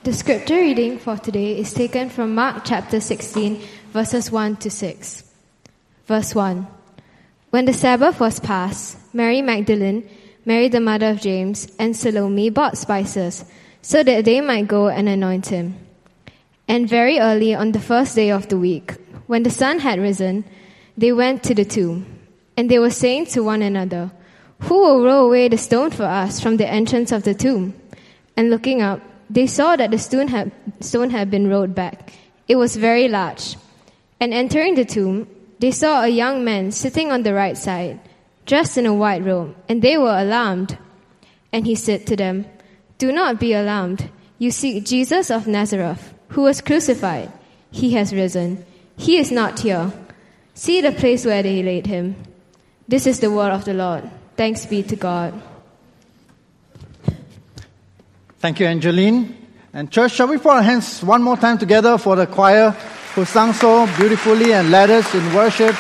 The scripture reading for today is taken from Mark chapter 16, verses 1 to 6. Verse 1. When the Sabbath was past, Mary Magdalene, Mary the mother of James, and Salome bought spices, so that they might go and anoint him. And very early on the first day of the week, when the sun had risen, they went to the tomb. And they were saying to one another, "Who will roll away the stone for us from the entrance of the tomb?" And looking up, they saw that the stone had been rolled back. It was very large. And entering the tomb, they saw a young man sitting on the right side, dressed in a white robe, and they were alarmed. And he said to them, "Do not be alarmed. You seek Jesus of Nazareth, who was crucified. He has risen. He is not here. See the place where they laid him." This is the word of the Lord. Thanks be to God. Thank you, Angeline. And church, shall we put our hands one more time together for the choir who sang so beautifully and led us in worship.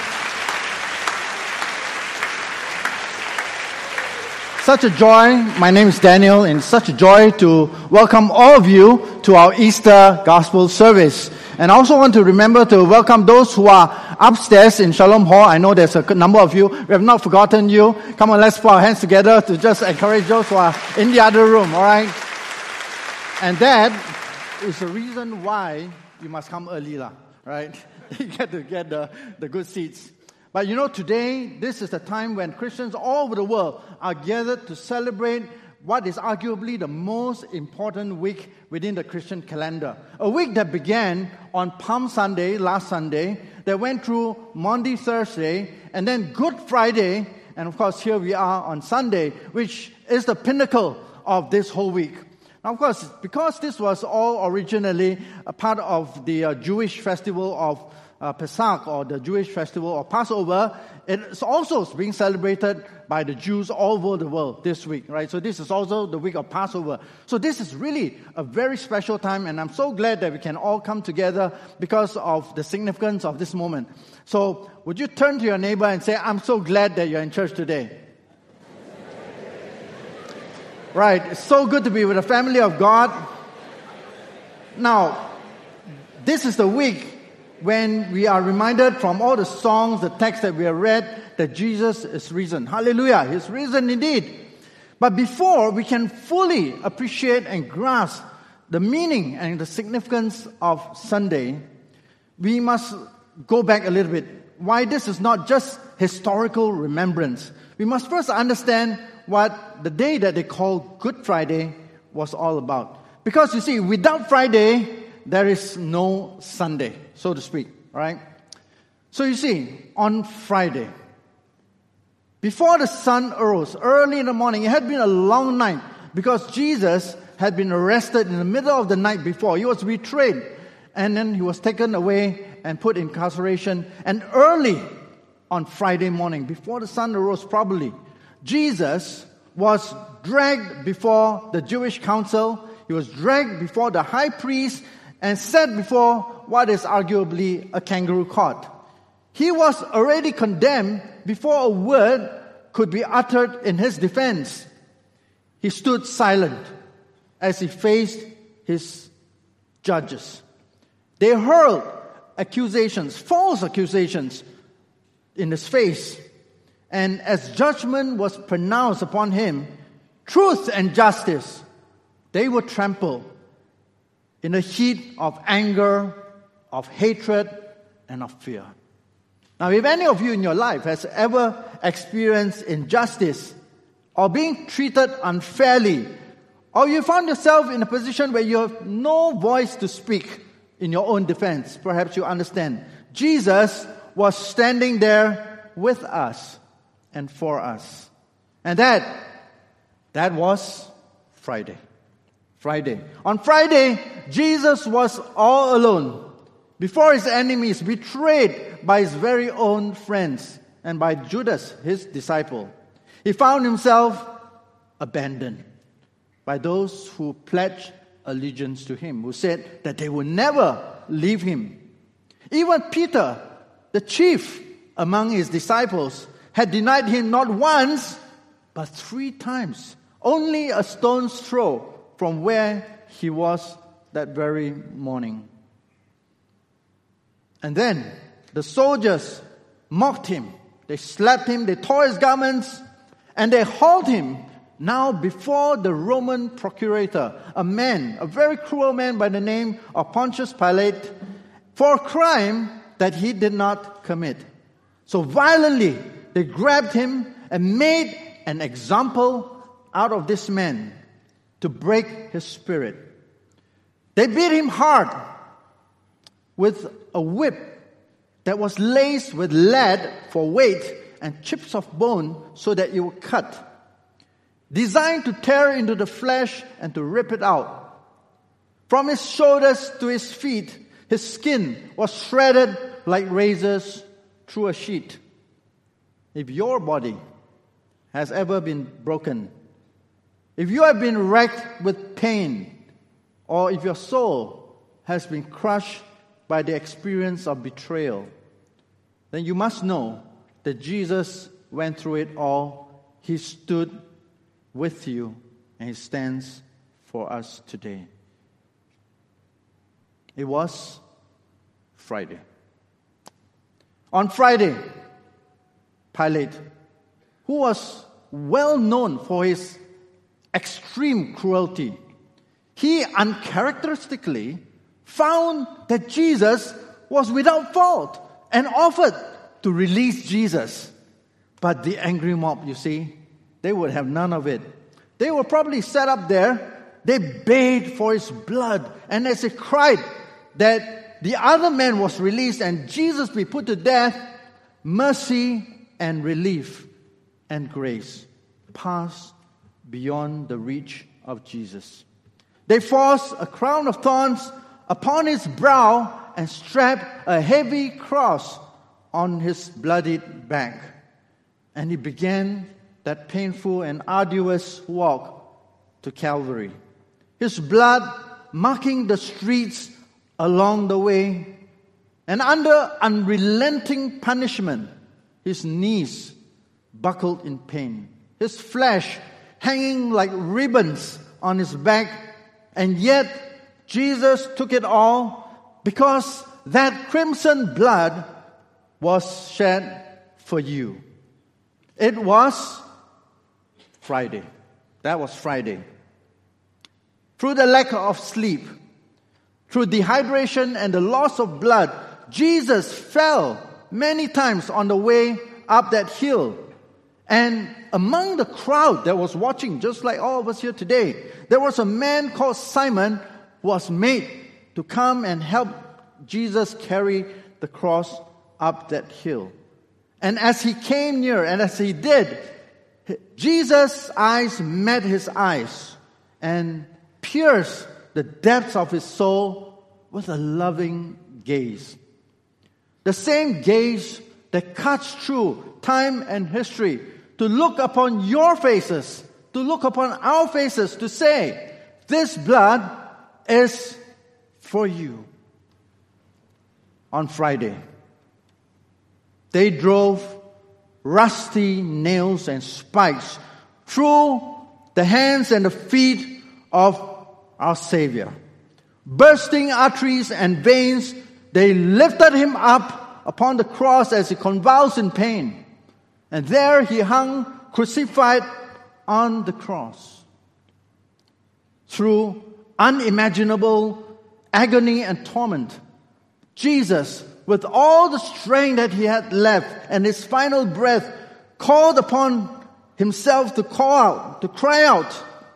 Such a joy. My name is Daniel, and such a joy to welcome all of you to our Easter Gospel service. And I also want to remember to welcome those who are upstairs in Shalom Hall. I know there's a number of you. We have not forgotten you. Come on, let's put our hands together to just encourage those who are in the other room, all right? And that is the reason why you must come early, right? You get to get the good seats. But you know, today, this is the time when Christians all over the world are gathered to celebrate what is arguably the most important week within the Christian calendar. A week that began on Palm Sunday, last Sunday, that went through Maundy Thursday, and then Good Friday, and of course here we are on Sunday, which is the pinnacle of this whole week. Now, of course, because this was all originally a part of the Jewish festival of Pesach, or the Jewish festival of Passover, it's also being celebrated by the Jews all over the world this week, right? So this is also the week of Passover. So this is really a very special time, and I'm so glad that we can all come together because of the significance of this moment. So would you turn to your neighbor and say, "I'm so glad that you're in church today." Right, it's so good to be with the family of God. Now, this is the week when we are reminded from all the songs, the texts that we have read, that Jesus is risen. Hallelujah, He's risen indeed. But before we can fully appreciate and grasp the meaning and the significance of Sunday, we must go back a little bit. Why this is not just historical remembrance. We must first understand what the day that they call Good Friday was all about. Because you see, without Friday, there is no Sunday, so to speak, right? So you see, on Friday, before the sun arose, early in the morning, it had been a long night because Jesus had been arrested in the middle of the night before. He was betrayed, and then he was taken away and put in incarceration. And early on Friday morning, before the sun arose probably, Jesus was dragged before the Jewish council. He was dragged before the high priest and set before what is arguably a kangaroo court. He was already condemned before a word could be uttered in his defense. He stood silent as he faced his judges. They hurled accusations, false accusations, in his face. And as judgment was pronounced upon him, truth and justice, they were trampled in the heat of anger, of hatred, and of fear. Now, if any of you in your life has ever experienced injustice or being treated unfairly, or you found yourself in a position where you have no voice to speak in your own defense, perhaps you understand. Jesus was standing there with us and for us. And that was Friday. On Friday, Jesus was all alone before his enemies, betrayed by his very own friends and by Judas, his disciple. He found himself abandoned by those who pledged allegiance to him, who said that they would never leave him. Even Peter, the chief among his disciples, had denied him not once, but 3 times, only a stone's throw from where he was that very morning. And then the soldiers mocked him. They slapped him, they tore his garments, and they hauled him now before the Roman procurator, a man, a very cruel man by the name of Pontius Pilate, for a crime that he did not commit. So violently, they grabbed him and made an example out of this man to break his spirit. They beat him hard with a whip that was laced with lead for weight and chips of bone so that it would cut, designed to tear into the flesh and to rip it out. From his shoulders to his feet, his skin was shredded like razors through a sheet. If your body has ever been broken, if you have been racked with pain, or if your soul has been crushed by the experience of betrayal, then you must know that Jesus went through it all. He stood with you, and He stands for us today. It was Friday. On Friday, Pilate, who was well known for his extreme cruelty, he uncharacteristically found that Jesus was without fault and offered to release Jesus. But the angry mob, you see, they would have none of it. They were probably set up there. They bayed for his blood. And as they cried that the other man was released and Jesus be put to death, mercy and relief and grace passed beyond the reach of Jesus. They forced a crown of thorns upon his brow and strapped a heavy cross on his bloodied back. And he began that painful and arduous walk to Calvary, his blood marking the streets along the way. And under unrelenting punishment, his knees buckled in pain, his flesh hanging like ribbons on his back. And yet, Jesus took it all because that crimson blood was shed for you. It was Friday. That was Friday. Through the lack of sleep, through dehydration and the loss of blood, Jesus fell many times on the way up that hill. And among the crowd that was watching, just like all of us here today, there was a man called Simon who was made to come and help Jesus carry the cross up that hill. And as he came near, and as he did, Jesus' eyes met his eyes and pierced the depths of his soul with a loving gaze. The same gaze that cuts through time and history to look upon your faces, to look upon our faces, to say, this blood is for you. On Friday, they drove rusty nails and spikes through the hands and the feet of our Savior. Bursting arteries and veins, they lifted him up upon the cross as he convulsed in pain. And there he hung crucified on the cross. Through unimaginable agony and torment, Jesus, with all the strength that he had left and his final breath, called upon himself to call out, to cry out.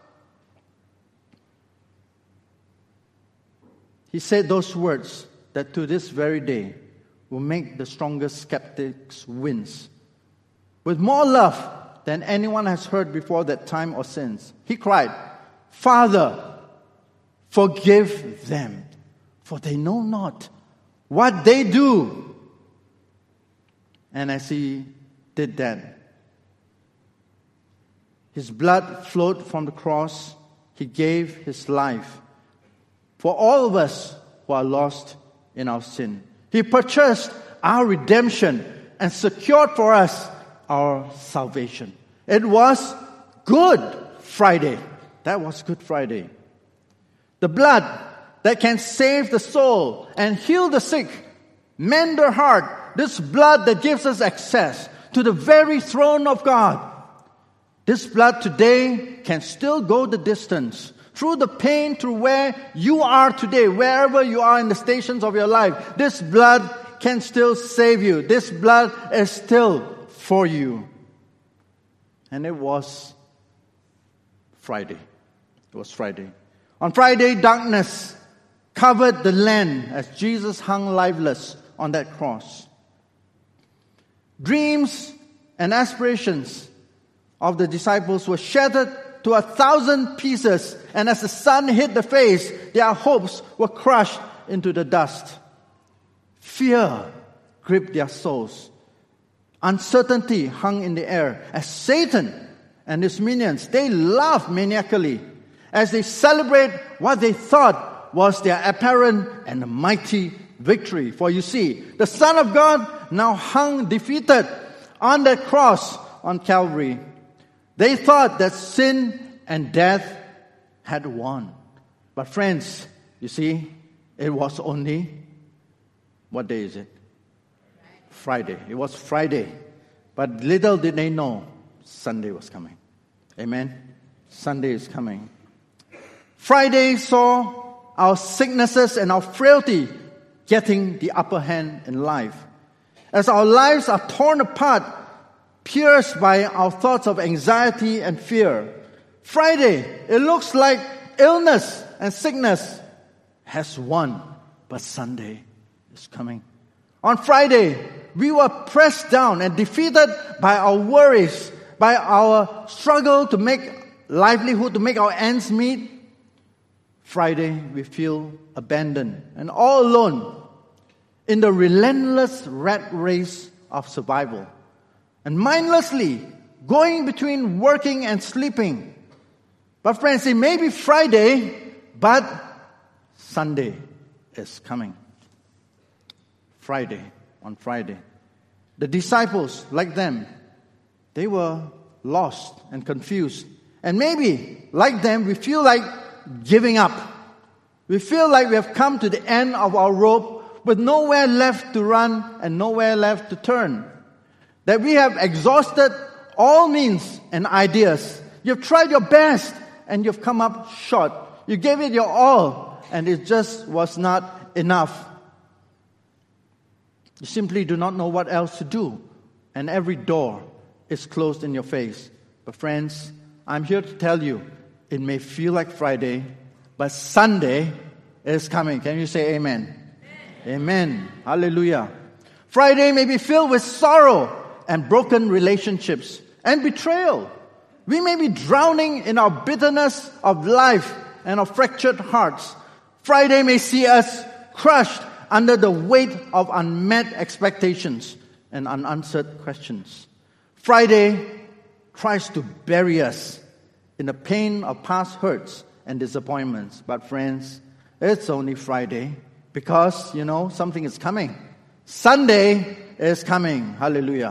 He said those words that to this very day will make the strongest skeptics wince. With more love than anyone has heard before that time or since, he cried, Father, forgive them, for they know not what they do. And as he did that, his blood flowed from the cross. He gave his life for all of us who are lost in our sin. He purchased our redemption and secured for us our salvation. It was Good Friday. That was Good Friday. The blood that can save the soul and heal the sick, mend the heart, this blood that gives us access to the very throne of God. This blood today can still go the distance through the pain, through where you are today, wherever you are in the stations of your life. This blood can still save you. This blood is still for you. And it was Friday. It was Friday. On Friday, darkness covered the land as Jesus hung lifeless on that cross. Dreams and aspirations of the disciples were shattered to 1,000 pieces, and as the sun hit the face, their hopes were crushed into the dust. Fear gripped their souls. Uncertainty hung in the air as Satan and his minions, they laughed maniacally as they celebrate what they thought was their apparent and mighty victory. For you see, the Son of God now hung defeated on that cross on Calvary. They thought that sin and death had won. But friends, you see, it was only, what day is it? Friday. It was Friday. But little did they know, Sunday was coming. Amen? Sunday is coming. Friday saw our sicknesses and our frailty getting the upper hand in life. As our lives are torn apart, pierced by our thoughts of anxiety and fear, Friday, it looks like illness and sickness has won, but Sunday is coming. On Friday, we were pressed down and defeated by our worries, by our struggle to make livelihood, to make our ends meet. Friday, we feel abandoned and all alone in the relentless rat race of survival, and mindlessly going between working and sleeping. But friends, it may be Friday, but Sunday is coming. Friday, on Friday. The disciples, like them, they were lost and confused. And maybe, like them, we feel like giving up. We feel like we have come to the end of our rope with nowhere left to run and nowhere left to turn. That we have exhausted all means and ideas. You've tried your best and you've come up short. You gave it your all and it just was not enough. You simply do not know what else to do, and every door is closed in your face. But friends, I'm here to tell you, it may feel like Friday, but Sunday is coming. Can you say amen? Amen. Hallelujah. Friday may be filled with sorrow and broken relationships and betrayal. We may be drowning in our bitterness of life and our fractured hearts. Friday may see us crushed under the weight of unmet expectations and unanswered questions. Friday tries to bury us in the pain of past hurts and disappointments. But friends, it's only Friday because, something is coming. Sunday is coming. Hallelujah.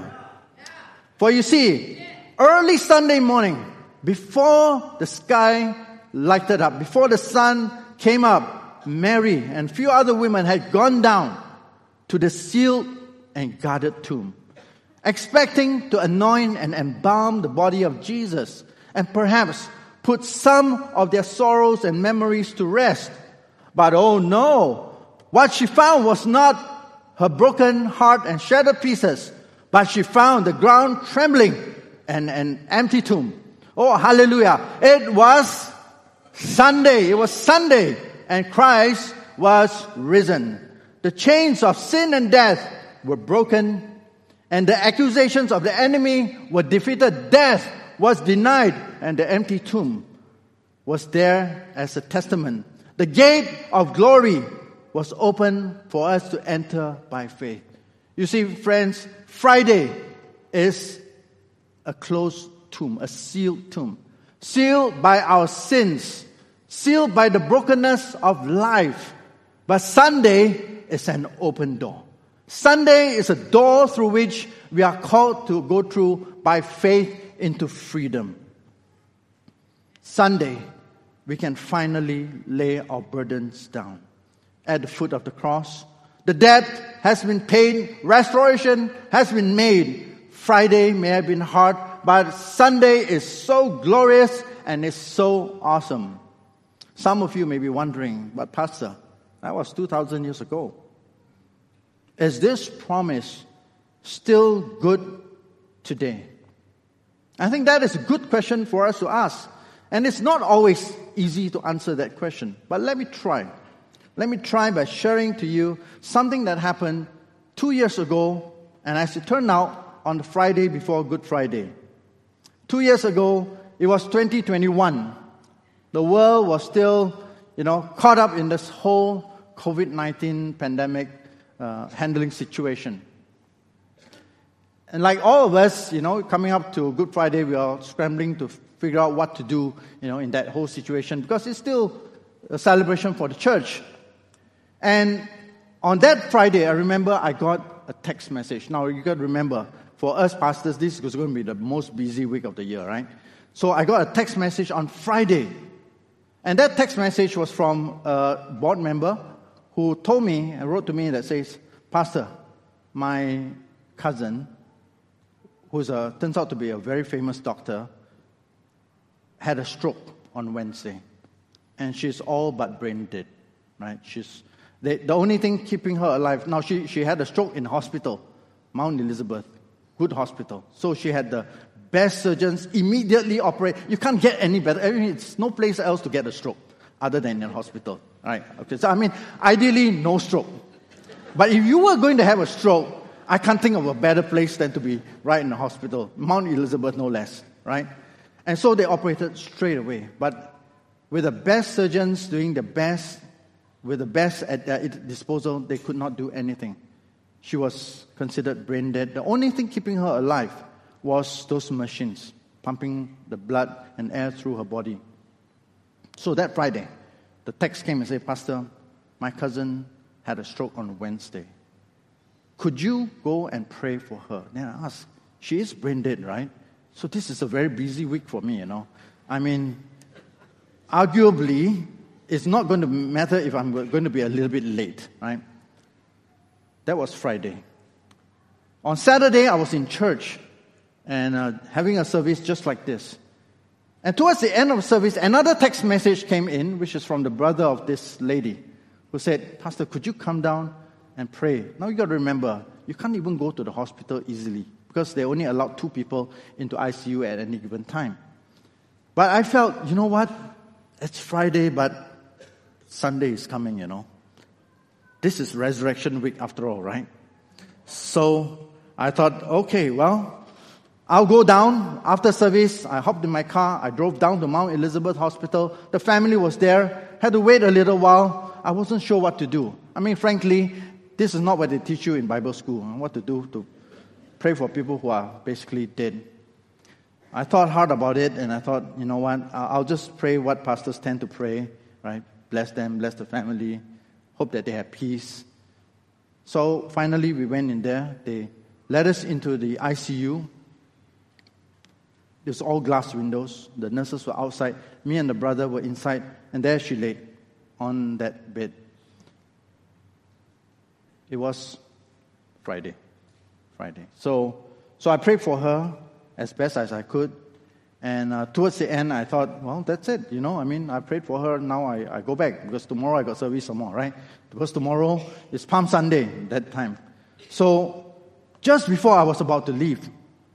For you see, early Sunday morning, before the sky lighted up, before the sun came up, Mary and few other women had gone down to the sealed and guarded tomb, expecting to anoint and embalm the body of Jesus and perhaps put some of their sorrows and memories to rest. But oh no, what she found was not her broken heart and shattered pieces, but she found the ground trembling and an empty tomb. Oh, hallelujah. It was Sunday. It was Sunday. And Christ was risen. The chains of sin and death were broken, and the accusations of the enemy were defeated. Death was denied, and the empty tomb was there as a testament. The gate of glory was open for us to enter by faith. You see, friends, Friday is a closed tomb, a sealed tomb. Sealed by our sins, sealed by the brokenness of life. But Sunday is an open door. Sunday is a door through which we are called to go through by faith into freedom. Sunday we can finally lay our burdens down at the foot of the cross. The debt has been paid. Restoration has been made. Friday may have been hard, but Sunday is so glorious and is so awesome. Some of you may be wondering, but Pastor, that was 2,000 years ago. Is this promise still good today? I think that is a good question for us to ask. And it's not always easy to answer that question. But let me try. Let me try by sharing to you something that happened 2 years ago, and as it turned out, on the Friday before Good Friday. 2 years ago, it was 2021. The world was still, caught up in this whole COVID-19 pandemic handling situation. And like all of us, coming up to Good Friday, we are scrambling to figure out what to do, in that whole situation, because it's still a celebration for the church. And on that Friday, I remember I got a text message. Now, you got to remember, for us pastors, this is going to be the most busy week of the year, right? So I got a text message on Friday. And that text message was from a board member who told me and wrote to me that says, Pastor, my cousin, who turns out to be a very famous doctor, had a stroke on Wednesday. And she's all but brain dead, right? The only thing keeping her alive, now she had a stroke in hospital, Mount Elizabeth, good hospital. So she had the best surgeons immediately operate. You can't get any better. It's no place else to get a stroke other than in a hospital, right? Okay, so ideally, no stroke. But if you were going to have a stroke, I can't think of a better place than to be right in the hospital. Mount Elizabeth, no less, right? And so they operated straight away. But with the best surgeons doing the best, with the best at their disposal, they could not do anything. She was considered brain dead. The only thing keeping her alive was those machines, pumping the blood and air through her body. So that Friday, the text came and said, Pastor, my cousin had a stroke on Wednesday. Could you go and pray for her? Then I asked, she is brain dead, right? So this is a very busy week for me, Arguably, it's not going to matter if I'm going to be a little bit late, right? That was Friday. On Saturday, I was in church and having a service just like this. And towards the end of the service, another text message came in, which is from the brother of this lady, who said, Pastor, could you come down and pray? Now you got to remember, you can't even go to the hospital easily because they only allowed 2 people into ICU at any given time. But I felt, you know what? It's Friday, but Sunday is coming, This is resurrection week after all, right? So I thought, okay, well, I'll go down after service. I hopped in my car. I drove down to Mount Elizabeth Hospital. The family was there. Had to wait a little while. I wasn't sure what to do. Frankly, this is not what they teach you in Bible school, what to do to pray for people who are basically dead. I thought hard about it, and I thought, you know what, I'll just pray what pastors tend to pray, right? Bless them, bless the family, hope that they have peace. So finally, we went in there. They led us into the ICU. There's all glass windows. The nurses were outside. Me and the brother were inside, and there she lay on that bed. It was Friday. So I prayed for her as best as I could. And towards the end, I thought, well, that's it. I prayed for her. Now I go back because tomorrow I got service some more, right? Because tomorrow is Palm Sunday that time. So just before I was about to leave,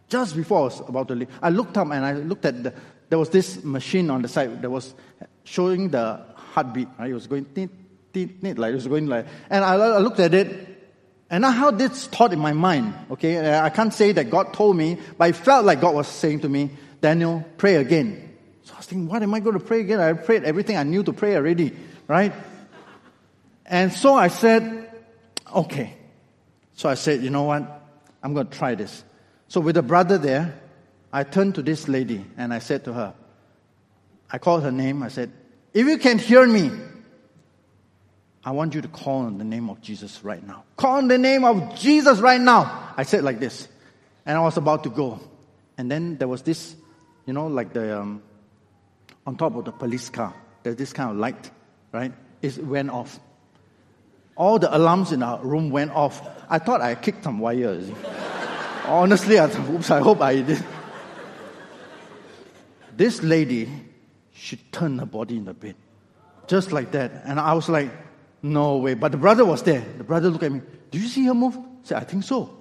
I looked up and I looked at there was this machine on the side that was showing the heartbeat, right? It was going like it was going like, and I looked at it, and I had this thought in my mind, okay? I can't say that God told me, but it felt like God was saying to me, Daniel, pray again. So I was thinking, what am I going to pray again? I prayed everything I knew to pray already, right? And so I said, okay. So I said, you know what? I'm going to try this. So with a brother there, I turned to this lady and I said to her, I called her name. I said, if you can hear me, I want you to call on the name of Jesus right now. Call on the name of Jesus right now. I said like this. And I was about to go. And then there was this, like the, on top of the police car, there's this kind of light, right? It went off. All the alarms in our room went off. I thought I kicked some wires. Honestly, I hope I did. This lady, she turned her body in the bed. Just like that. And I was like, no way. But the brother was there. The brother looked at me. Do you see her move? I said, I think so.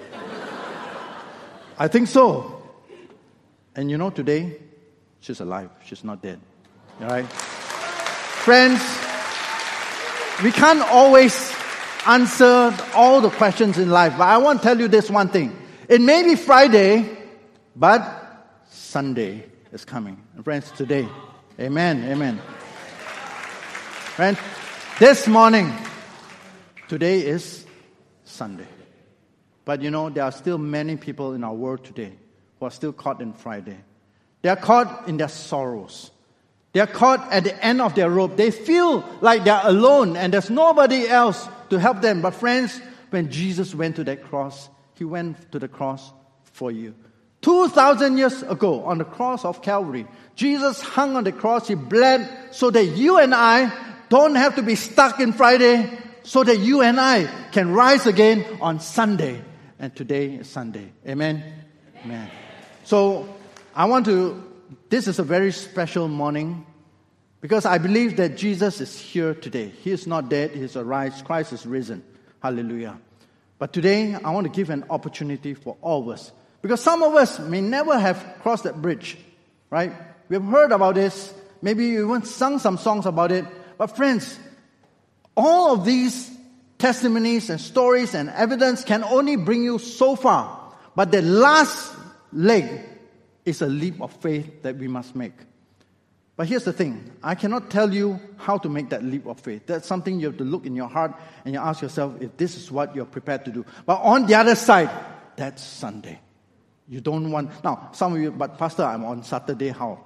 I think so. And you know, today, she's alive. She's not dead. All right? Friends, we can't always answer all the questions in life. But I want to tell you this one thing. It may be Friday, but Sunday is coming. And friends, today, amen, amen. Friends, this morning, today is Sunday. But you know, there are still many people in our world today who are still caught in Friday. They are caught in their sorrows. They are caught at the end of their rope. They feel like they are alone and there's nobody else to help them. But friends, when Jesus went to that cross, He went to the cross for you. 2,000 years ago, on the cross of Calvary, Jesus hung on the cross. He bled so that you and I don't have to be stuck in Friday, so that you and I can rise again on Sunday. And today is Sunday. Amen? Amen. So, this is a very special morning because I believe that Jesus is here today. He is not dead. He is arisen. Christ is risen. Hallelujah. But today, I want to give an opportunity for all of us. Because some of us may never have crossed that bridge, right? We have heard about this. Maybe you even sung some songs about it. But friends, all of these testimonies and stories and evidence can only bring you so far. But the last leg is a leap of faith that we must make. But here's the thing. I cannot tell you how to make that leap of faith. That's something you have to look in your heart and you ask yourself if this is what you're prepared to do. But on the other side, that's Sunday. You don't want... Now, some of you, but Pastor, I'm on Saturday, how?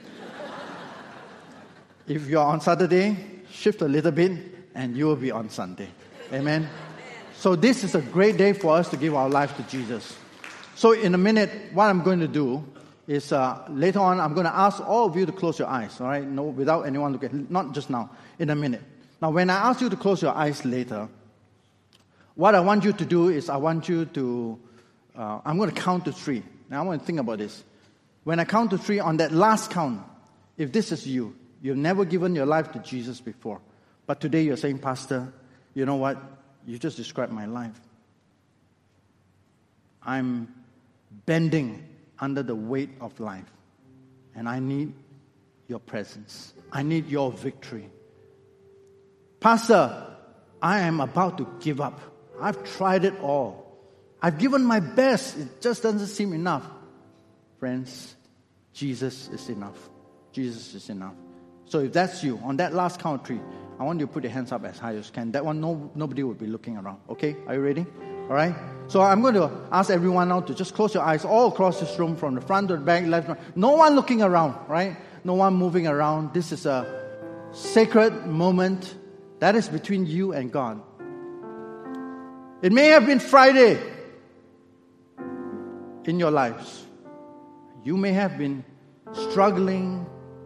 If you're on Saturday, shift a little bit and you will be on Sunday. Amen? So this is a great day for us to give our life to Jesus. So in a minute, what I'm going to do is later on, I'm going to ask all of you to close your eyes, all right? No, without anyone looking, not just now, in a minute. Now, when I ask you to close your eyes later, what I want you to do is I'm going to count to 3. Now, I want to think about this. When I count to 3, on that last count, if this is you, you've never given your life to Jesus before, but today you're saying, Pastor, you know what? You just described my life. I'm bending under the weight of life. And I need your presence. I need your victory. Pastor, I am about to give up. I've tried it all. I've given my best. It just doesn't seem enough. Friends, Jesus is enough. Jesus is enough. So if that's you, on that last count of 3, I want you to put your hands up as high as you can. That one, nobody will be looking around. Okay? Are you ready? All right? So I'm going to ask everyone now to just close your eyes all across this room, from the front to the back, left, right. No one looking around, right? No one moving around. This is a sacred moment that is between you and God. It may have been Friday in your lives. You may have been struggling,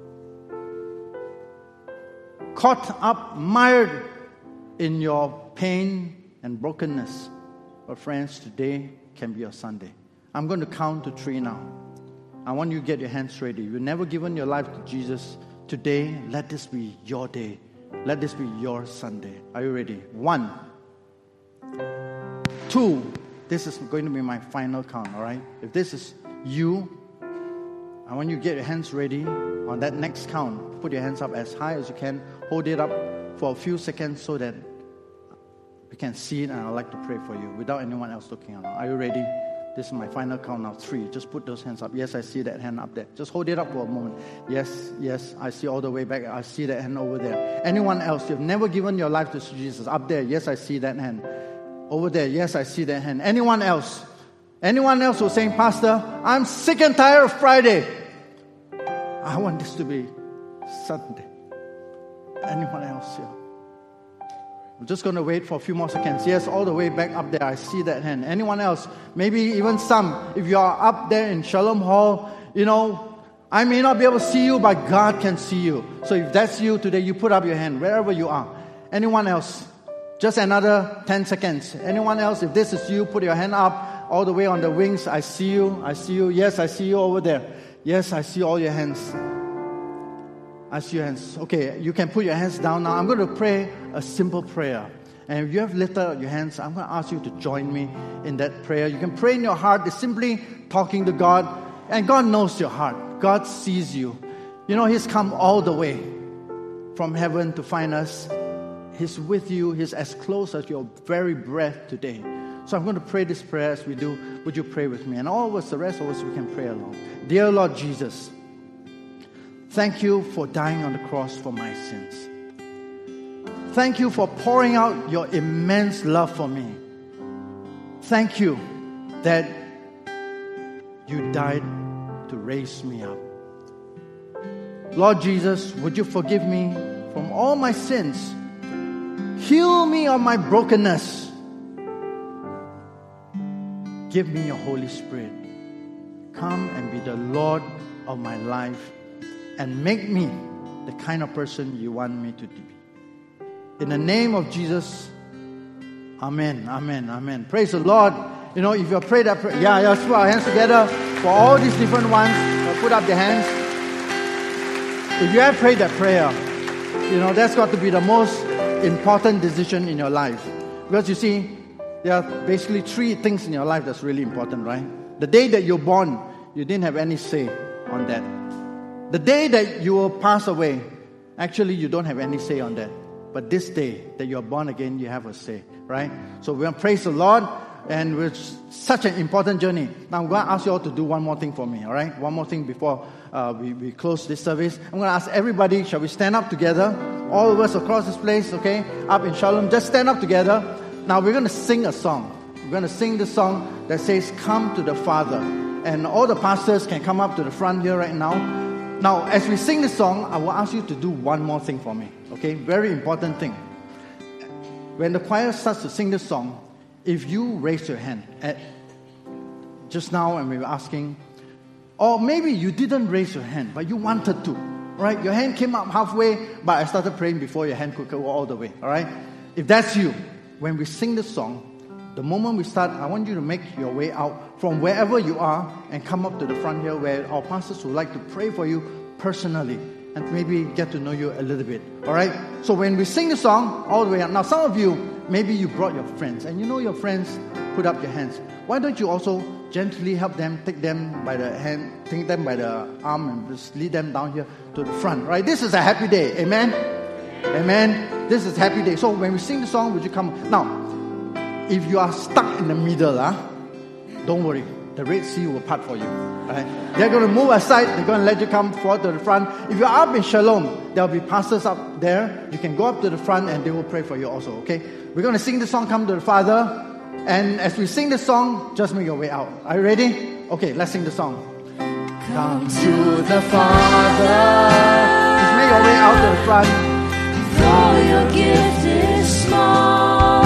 caught up, mired in your pain and brokenness. But friends, today can be your Sunday. I'm going to count to 3 now. I want you to get your hands ready. You've never given your life to Jesus. Today, let this be your day. Let this be your Sunday. Are you ready? 1, 2. This is going to be my final count, all right? If this is you, I want you to get your hands ready. On that next count, put your hands up as high as you can. Hold it up for a few seconds so that we can see it, and I'd like to pray for you without anyone else looking around. Are you ready? This is my final count now. 3. Just put those hands up. Yes, I see that hand up there. Just hold it up for a moment. Yes, yes, I see all the way back. I see that hand over there. Anyone else? You've never given your life to Jesus. Up there. Yes, I see that hand. Over there. Yes, I see that hand. Anyone else? Anyone else who's saying, Pastor, I'm sick and tired of Friday. I want this to be Sunday. Anyone else here? I'm just going to wait for a few more seconds. Yes, all the way back up there. I see that hand. Anyone else? Maybe even some. If you are up there in Shalom Hall, I may not be able to see you, but God can see you. So if that's you today, you put up your hand wherever you are. Anyone else? Just another 10 seconds. Anyone else? If this is you, put your hand up all the way on the wings. I see you. I see you. Yes, I see you over there. Yes, I see all your hands. I see your hands. Okay, you can put your hands down now. I'm going to pray a simple prayer. And if you have lifted up your hands, I'm going to ask you to join me in that prayer. You can pray in your heart. It's simply talking to God. And God knows your heart. God sees you. You know, He's come all the way from heaven to find us. He's with you. He's as close as your very breath today. So I'm going to pray this prayer as we do. Would you pray with me? And all of us, the rest of us, we can pray along. Dear Lord Jesus, thank you for dying on the cross for my sins. Thank you for pouring out your immense love for me. Thank you that you died to raise me up. Lord Jesus, would you forgive me from all my sins? Heal me of my brokenness. Give me your Holy Spirit. Come and be the Lord of my life and make me the kind of person you want me to be. In the name of Jesus, amen, amen, amen. Praise the Lord. You know, if you pray that prayer, let's put our hands together for all these different ones. Put up your hands. If you have prayed that prayer, you know, that's got to be the most important decision in your life. Because you see, there are basically three things in your life that's really important, right? The day that you're born, you didn't have any say on that. The day that you will pass away, actually you don't have any say on that. But this day that you're born again, you have a say, right? So we're going to praise the Lord, and it's such an important journey. Now I'm going to ask you all to do one more thing for me, all right? One more thing before we close this service. I'm going to ask everybody, shall we stand up together? All of us across this place, okay? Up in Shalom, just stand up together. Now we're going to sing a song. We're going to sing the song that says, Come to the Father. And all the pastors can come up to the front here right now. Now, as we sing this song, I will ask you to do one more thing for me, okay? Very important thing. When the choir starts to sing this song, if you raise your hand just now and we were asking, or maybe you didn't raise your hand, but you wanted to, right? Your hand came up halfway, but I started praying before your hand could go all the way, all right? If that's you, when we sing this song, the moment we start, I want you to make your way out from wherever you are and come up to the front here where our pastors would like to pray for you personally and maybe get to know you a little bit. All right? So when we sing the song, all the way up. Now, some of you, maybe you brought your friends and you know your friends, put up your hands. Why don't you also gently help them, take them by the hand, take them by the arm and just lead them down here to the front, right? This is a happy day. Amen? Amen? This is a happy day. So when we sing the song, would you come? Now, if you are stuck in the middle, don't worry. The Red Sea will part for you. Right? They're going to move aside. They're going to let you come forward to the front. If you're up in Shalom, there will be pastors up there. You can go up to the front and they will pray for you also. Okay? We're going to sing the song, Come to the Father. And as we sing the song, just make your way out. Are you ready? Okay, let's sing the song. Come to the Father. Just make your way out to the front. Though your gift is small,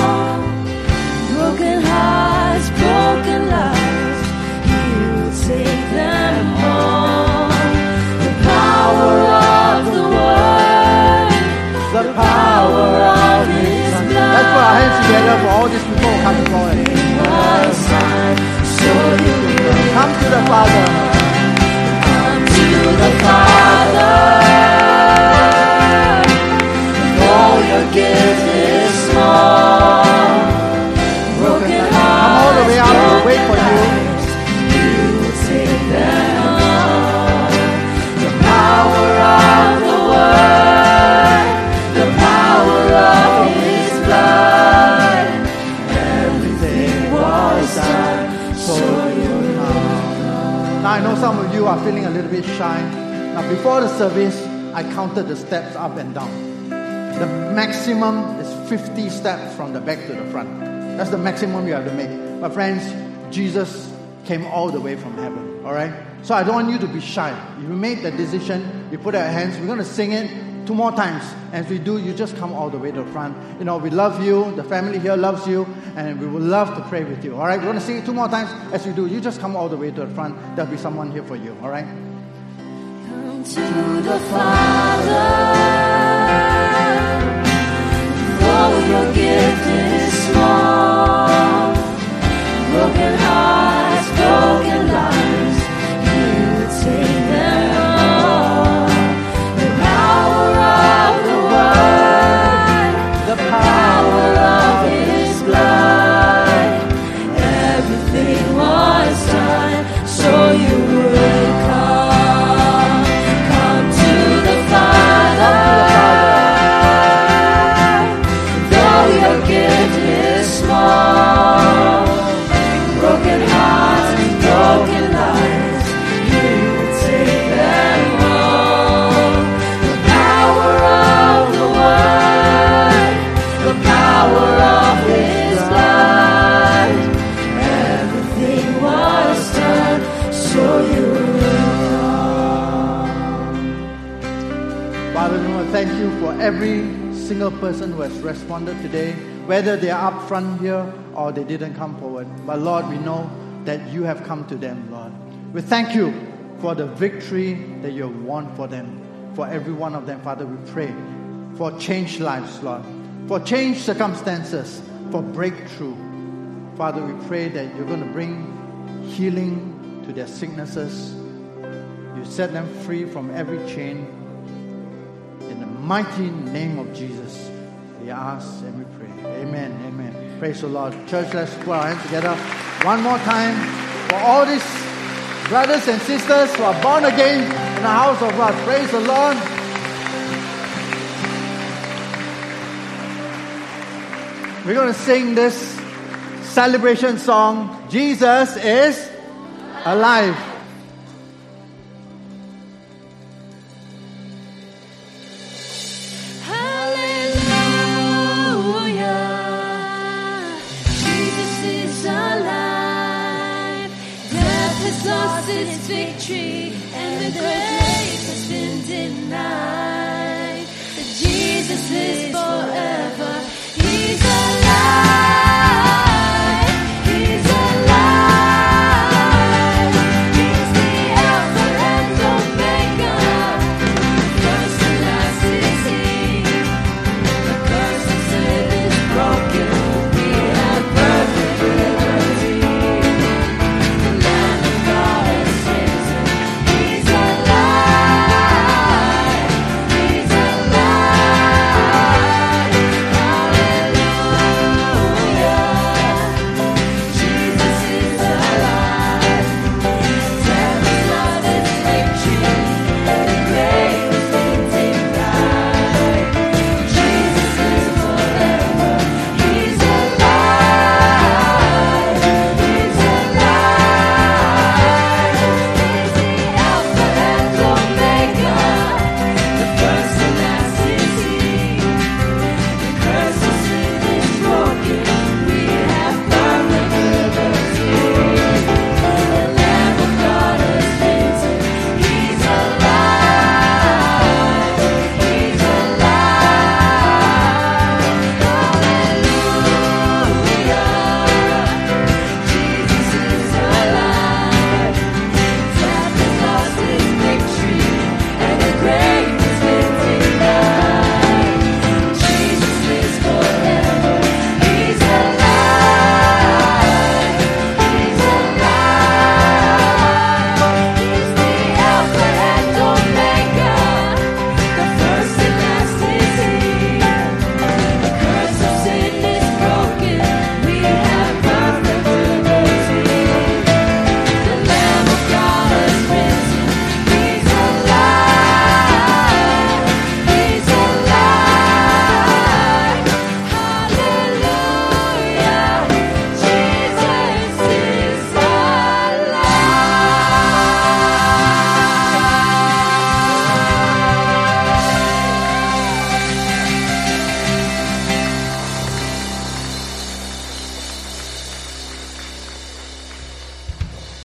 broken hearts, broken lives, He will take them all. The power of the Word, the power of His blood. Let's put our hands together for all these people who come forward. Come to the Father. Come to the Father. Though your gift is small, all the way out to wait for you. You will take them all. The power of the Word, the power of His blood. Everything was done so you know. Now I know some of you are feeling a little bit shy. Now before the service, I counted the steps up and down. The maximum is 50 steps from the back to the front. That's the maximum you have to make. But friends, Jesus came all the way from heaven. All right? So I don't want you to be shy. If you made the decision, you put our hands. We're going to sing it 2 more times. As we do, you just come all the way to the front. You know, we love you. The family here loves you. And we would love to pray with you. All right? We're going to sing it 2 more times. As we do, you just come all the way to the front. There'll be someone here for you. All right? to the Father. Though your gift is small, broken hearts, broken lives, you take them all. The power of the Word, the power of His blood, everything was done so you would come to the Father. Though your gift is small, broken hearts and broken lives, you take them all. The power of the Word, the power of His blood, everything was done so you would come. Father, we want to thank you for every single person who has responded today, whether they are up front here or they didn't come forward. But Lord, we know that you have come to them, Lord. We thank you for the victory that you have won for them. For every one of them, Father, we pray for changed lives, Lord, for changed circumstances, for breakthrough. Father, we pray that you're going to bring healing to their sicknesses. You set them free from every chain. In the mighty name of Jesus, we ask and we pray. Amen. Amen. Praise the Lord. Church, let's put our hands together one more time for all these brothers and sisters who are born again in the house of God. Praise the Lord. We're going to sing this celebration song, Jesus is Alive. Hallelujah, Jesus is alive. Death has lost its victory, and the grave has been denied. Jesus